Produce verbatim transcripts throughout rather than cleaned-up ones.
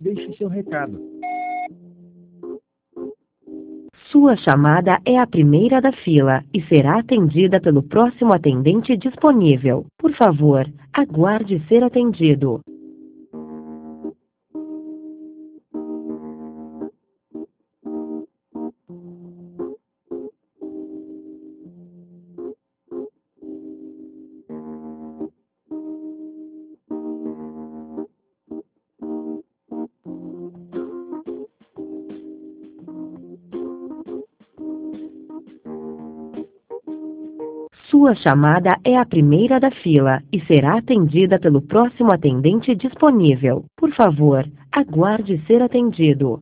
Deixe seu recado. Sua chamada é a primeira da fila e será atendida pelo próximo atendente disponível. Por favor, aguarde ser atendido. Sua chamada é a primeira da fila e será atendida pelo próximo atendente disponível. Por favor, aguarde ser atendido.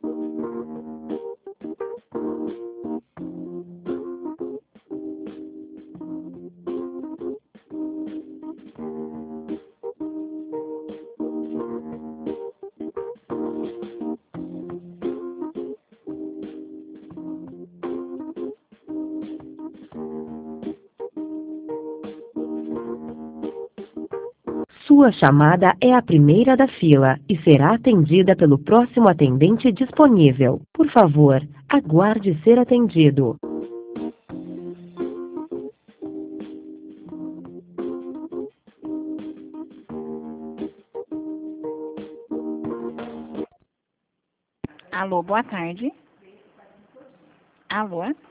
Sua chamada é a primeira da fila e será atendida pelo próximo atendente disponível. Por favor, aguarde ser atendido. Alô, boa tarde. Alô?